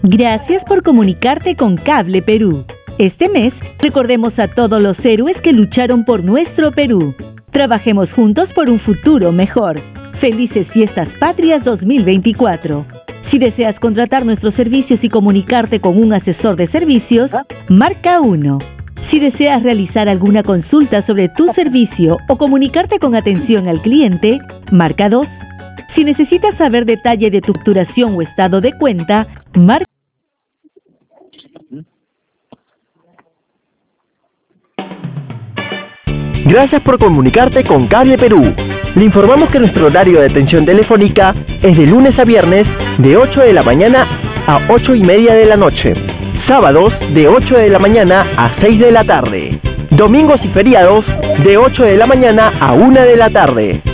Gracias por comunicarte con Cable Perú. Este mes, recordemos a todos los héroes que lucharon por nuestro Perú. Trabajemos juntos por un futuro mejor. Felices Fiestas Patrias 2024. Si deseas contratar nuestros servicios y comunicarte con un asesor de servicios, marca 1. Si deseas realizar alguna consulta sobre tu servicio o comunicarte con atención al cliente, marca 2. Si necesitas saber detalle de tu facturación o estado de cuenta, marca. Gracias por comunicarte con Cable Perú. Le informamos que nuestro horario de atención telefónica es de lunes a viernes de 8 de la mañana a 8:30 de la noche. Sábados de 8 de la mañana a 6 de la tarde. Domingos y feriados de 8 de la mañana a 1 de la tarde.